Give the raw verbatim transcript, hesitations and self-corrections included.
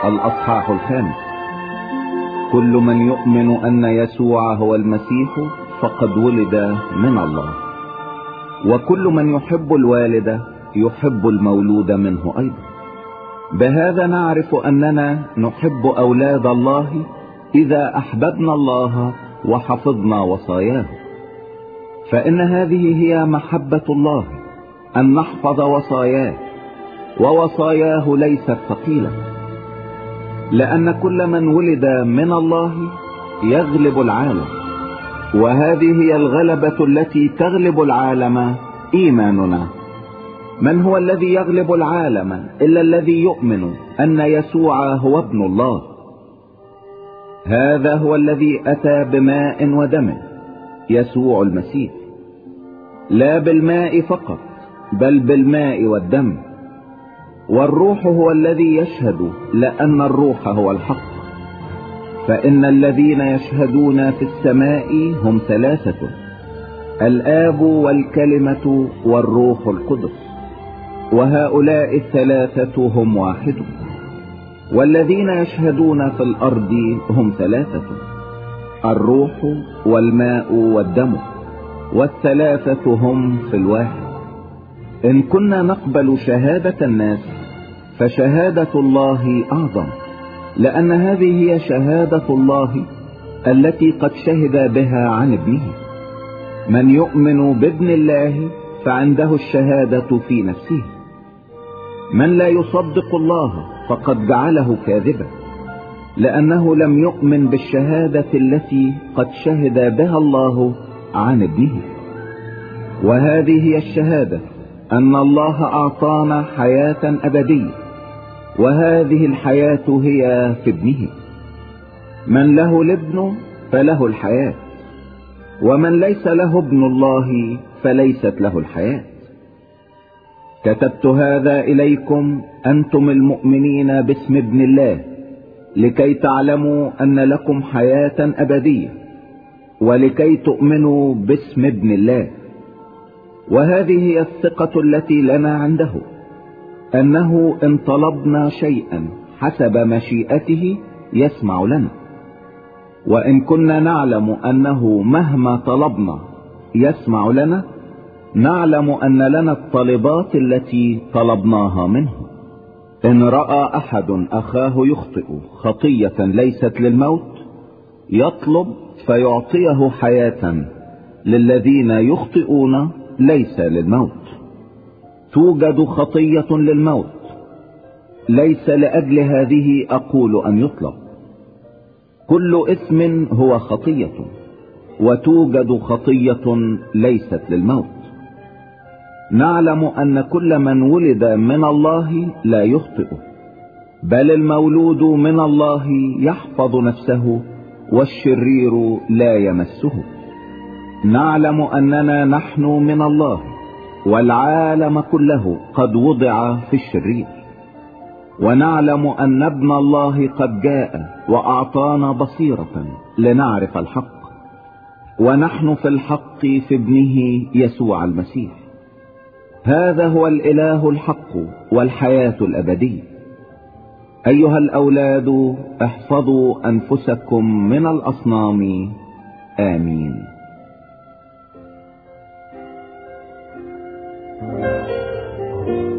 الأصحاح الخامس. كل من يؤمن أن يسوع هو المسيح فقد ولد من الله، وكل من يحب الوالد يحب المولود منه أيضا. بهذا نعرف أننا نحب أولاد الله إذا أحببنا الله وحفظنا وصاياه. فإن هذه هي محبة الله، أن نحفظ وصاياه، ووصاياه ليست ثقيلة، لأن كل من ولد من الله يغلب العالم، وهذه هي الغلبة التي تغلب العالم، إيماننا. من هو الذي يغلب العالم إلا الذي يؤمن أن يسوع هو ابن الله؟ هذا هو الذي أتى بماء ودم، يسوع المسيح، لا بالماء فقط بل بالماء والدم. والروح هو الذي يشهد، لأن الروح هو الحق. فإن الذين يشهدون في السماء هم ثلاثة: الآب والكلمة والروح القدس، وهؤلاء الثلاثة هم واحد. والذين يشهدون في الأرض هم ثلاثة: الروح والماء والدم، والثلاثة هم في الواحد. إن كنا نقبل شهادة الناس فشهادة الله أعظم، لأن هذه هي شهادة الله التي قد شهد بها عن ابنه. من يؤمن بابن الله فعنده الشهادة في نفسه. من لا يصدق الله فقد جعله كاذبا، لأنه لم يؤمن بالشهادة التي قد شهد بها الله عن ابنه. وهذه هي الشهادة، أن الله أعطانا حياة أبدية، وهذه الحياة هي في ابنه. من له الابن فله الحياة، ومن ليس له ابن الله فليست له الحياة. كتبت هذا إليكم أنتم المؤمنين باسم ابن الله، لكي تعلموا أن لكم حياة أبدية، ولكي تؤمنوا باسم ابن الله. وهذه هي الثقة التي لنا عنده، أنه إن طلبنا شيئا حسب مشيئته يسمع لنا. وإن كنا نعلم أنه مهما طلبنا يسمع لنا، نعلم أن لنا الطلبات التي طلبناها منه. إن رأى أحد أخاه يخطئ خطية ليست للموت، يطلب فيعطيه حياة للذين يخطئون ليس للموت. توجد خطية للموت، ليس لأجل هذه أقول أن يطلب. كل اسم هو خطية، وتوجد خطية ليست للموت. نعلم أن كل من ولد من الله لا يخطئ، بل المولود من الله يحفظ نفسه، والشرير لا يمسه. نعلم أننا نحن من الله، والعالم كله قد وضع في الشرير. ونعلم أن ابن الله قد جاء وأعطانا بصيرة لنعرف الحق، ونحن في الحق في ابنه يسوع المسيح. هذا هو الإله الحق والحياة الأبدية. أيها الأولاد، احفظوا أنفسكم من الأصنام. آمين. Thank you.